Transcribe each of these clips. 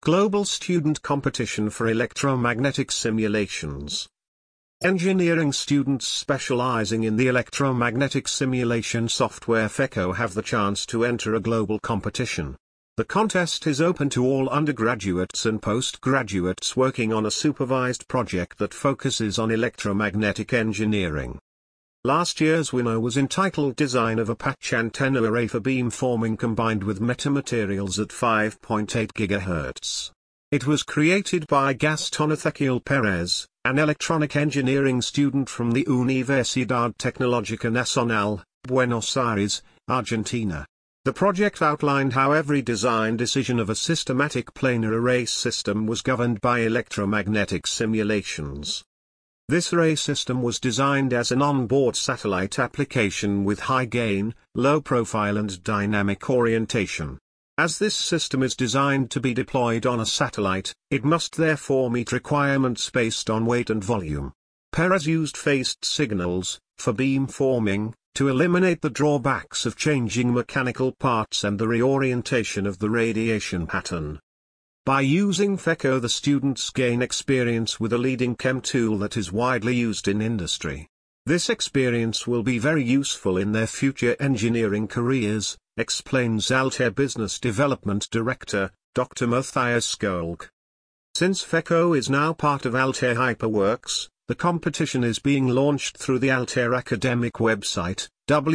Global Student Competition for Electromagnetic Simulations. Engineering students specializing in the electromagnetic simulation software FECO have the chance to enter a global competition. The contest is open to all undergraduates and postgraduates working on a supervised project that focuses on electromagnetic engineering. Last year's winner was entitled Design of a Patch Antenna Array for Beamforming Combined with Metamaterials at 5.8 GHz. It was created by Gaston Ezequiel Perez, an electronic engineering student from the Universidad Tecnológica Nacional, Buenos Aires, Argentina. The project outlined how every design decision of a systematic planar array system was governed by electromagnetic simulations. This array system was designed as an on-board satellite application with high gain, low profile and dynamic orientation. As this system is designed to be deployed on a satellite, it must therefore meet requirements based on weight and volume. Perez used phased signals, for beamforming, to eliminate the drawbacks of changing mechanical parts and the reorientation of the radiation pattern. By using FECO, the students gain experience with a leading CAM tool that is widely used in industry. This experience will be very useful in their future engineering careers, explains Altair Business Development Director, Dr. Matthias Skölg. Since FECO is now part of Altair HyperWorks, the competition is being launched through the Altair academic website,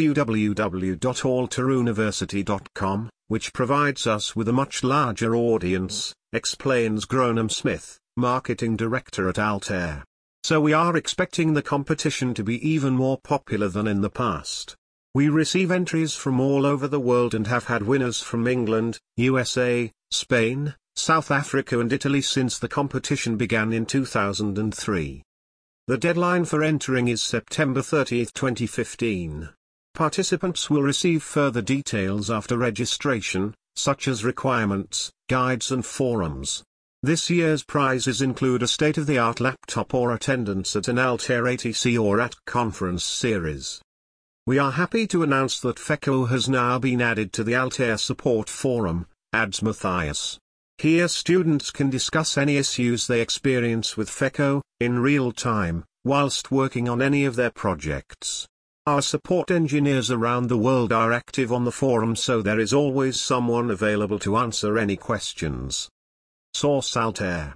www.altairuniversity.com, which provides us with a much larger audience, explains Gronem Smith, Marketing Director at Altair. So we are expecting the competition to be even more popular than in the past. We receive entries from all over the world and have had winners from England, USA, Spain, South Africa and Italy since the competition began in 2003. The deadline for entering is September 30, 2015. Participants will receive further details after registration, such as requirements, guides and forums. This year's prizes include a state-of-the-art laptop or attendance at an Altair ATC or AT conference series. We are happy to announce that FECO has now been added to the Altair Support Forum, adds Matthias. Here students can discuss any issues they experience with FECO, in real time, whilst working on any of their projects. Our support engineers around the world are active on the forum, so there is always someone available to answer any questions. Source: Altair.